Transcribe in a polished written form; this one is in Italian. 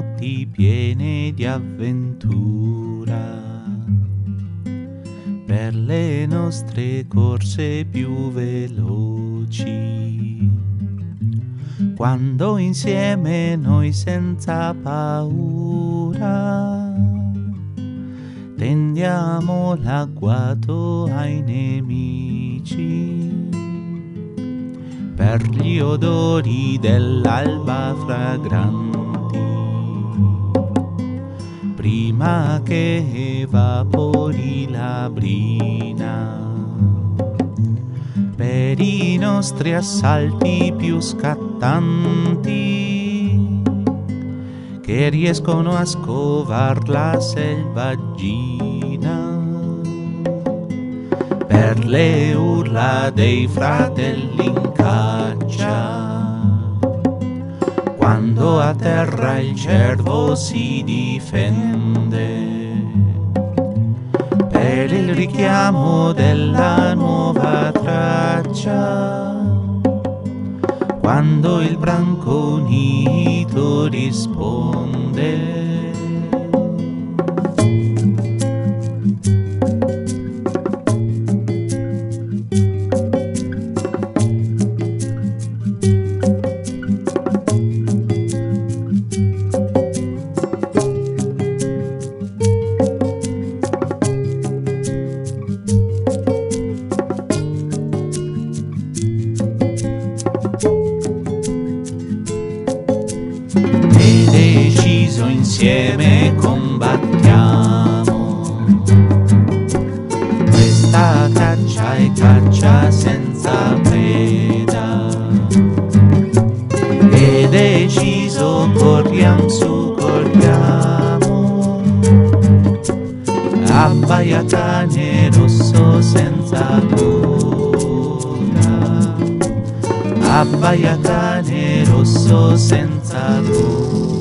notti piene di avventura, per le nostre corse più veloci, quando insieme noi senza paura tendiamo l'agguato ai nemici, per gli odori dell'alba fragranti, prima che evapori la brina, per i nostri assalti più scattanti, che riescono a scovar la selvaggina, per le urla dei fratelli in caccia, quando a terra il cervo si difende, per il richiamo della nuova traccia, quando il branco unito risponde. Deciso insieme combattiamo, questa caccia è caccia senza preda, e deciso corriamo su, corriamo, abbaia cane rosso senza coda, abbaia cane rosso senza coda.